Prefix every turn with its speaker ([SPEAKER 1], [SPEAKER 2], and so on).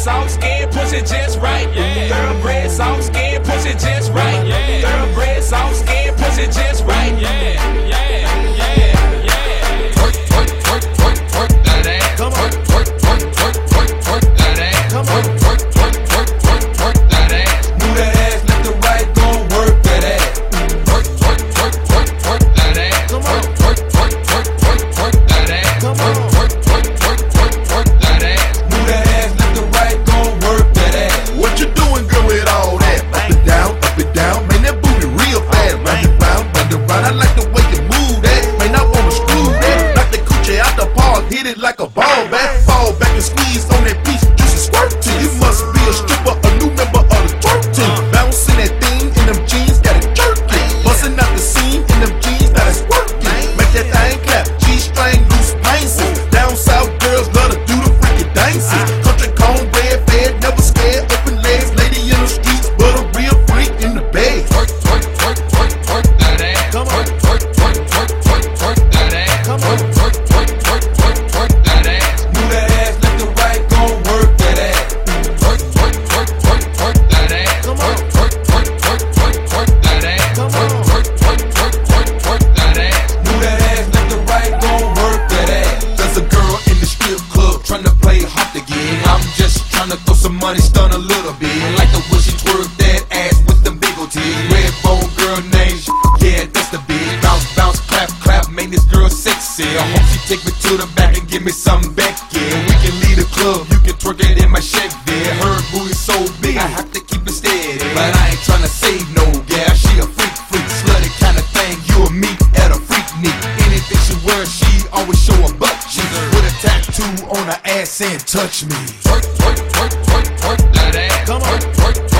[SPEAKER 1] soft skin, push it just right. Thoroughbred soft skin, push it just right. Thoroughbred soft skin, push it just right.
[SPEAKER 2] Twerk, twerk, twerk, twerk, twerk that ass.
[SPEAKER 1] Come on.
[SPEAKER 2] Twerk, twerk, twerk, twerk, twerk that ass.
[SPEAKER 1] Come on.
[SPEAKER 2] Twerk, twerk, twerk, twerk, twerk, twerk that ass.
[SPEAKER 3] Move that ass left to right, gon' work that ass.
[SPEAKER 2] Twerk, twerk, twerk, twerk, twerk that ass.
[SPEAKER 1] Come on.
[SPEAKER 2] Twerk, twerk, twerk, twerk, twerk that ass.
[SPEAKER 1] Come on.
[SPEAKER 2] Twerk, twerk, twerk, twerk, twerk that ass.
[SPEAKER 3] Move that ass left to right, gon' work that ass.
[SPEAKER 4] What you doing, girl, with all that? Up and down, man, that booty real fast. Round and round, I like the way you move that. Man, I wanna screw that. Knock the coochie out the park, hit it like a ball bat. Fall back and squeeze on that piece, juicy squirt to you. Must be a stripper, a new member of the twerk team. Bouncing that thing in them jeans, got it jerking. Busting out the scene in them jeans, got it squirting. Make that thing clap, G-string, loose paces. Down south girls love to do the freaky dances. Country cornbread, fed, never scared, open legs, lady in the streets, but a real freak in the bed.
[SPEAKER 2] Twerk, twerk, twerk, twerk, twerk that ass.
[SPEAKER 1] Come on.
[SPEAKER 2] Twerk, twerk, twerk, twerk, twerk, twerk that ass.
[SPEAKER 1] Come on.
[SPEAKER 2] Twerk, twerk, twerk, twerk, twerk, twerk that ass.
[SPEAKER 3] Move that ass left to right, gon' work that ass.
[SPEAKER 2] Twerk, twerk, twerk, twerk, twerk that ass.
[SPEAKER 1] Come on.
[SPEAKER 2] Twerk, twerk, twerk, twerk, twerk that ass.
[SPEAKER 1] Come on.
[SPEAKER 2] Twerk, twerk, twerk, twerk, twerk that ass.
[SPEAKER 3] Move that ass left to right, gon' work that ass. There's a girl in the strip club tryna play hot again. I'm just tryna throw some money, stun a little bit. Like the way she twerk that ass with them big old titties. Red bone girl named yeah, that's the bitch. Bounce, bounce, clap, clap, make this girl sexy. I hope she take me to the back and give me something back, yeah. We can leave the club, you can twerk it in my Chevy. Her booty so big, I have to keep it steady. But I ain't tryna save no gal, she a freak, slutty kind of thing. You and me at a freak meet. Anything she wear, she always show her butt cheeks. With a tattoo on her ass saying touch me. Twerk, twerk, twerk, twerk, twerk that ass.
[SPEAKER 1] Come on.
[SPEAKER 2] Twerk, twerk,